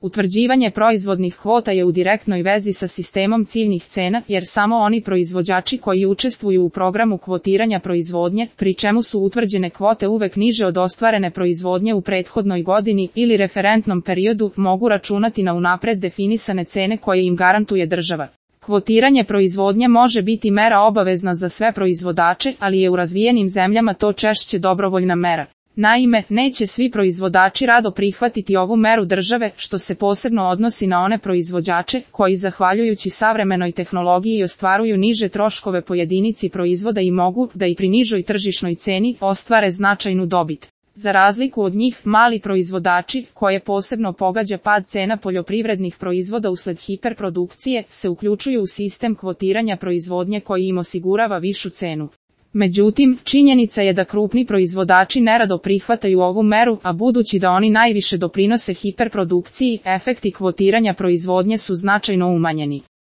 Utvrđivanje proizvodnih kvota je u direktnoj vezi sa sistemom ciljnih cena, jer samo oni proizvođači koji učestvuju u programu kvotiranja proizvodnje, pri čemu su utvrđene kvote uvek niže od ostvarene proizvodnje u prethodnoj godini ili referentnom periodu, mogu računati na unapred definisane cene koje im garantuje država. Kvotiranje proizvodnje može biti mera obavezna za sve proizvodače, ali je u razvijenim zemljama to češće dobrovoljna mera. Naime, neće svi proizvodači rado prihvatiti ovu meru države, što se posebno odnosi na one proizvođače koji zahvaljujući savremenoj tehnologiji ostvaruju niže troškove po jedinici proizvoda i mogu da i pri nižoj tržišnoj ceni ostvare značajnu dobit. Za razliku od njih, mali proizvodači, koje posebno pogađa pad cena poljoprivrednih proizvoda usled hiperprodukcije, se uključuju u sistem kvotiranja proizvodnje koji im osigurava višu cenu. Međutim, činjenica je da krupni proizvodači nerado prihvataju ovu meru, a budući da oni najviše doprinose hiperprodukciji, efekti kvotiranja proizvodnje su značajno umanjeni.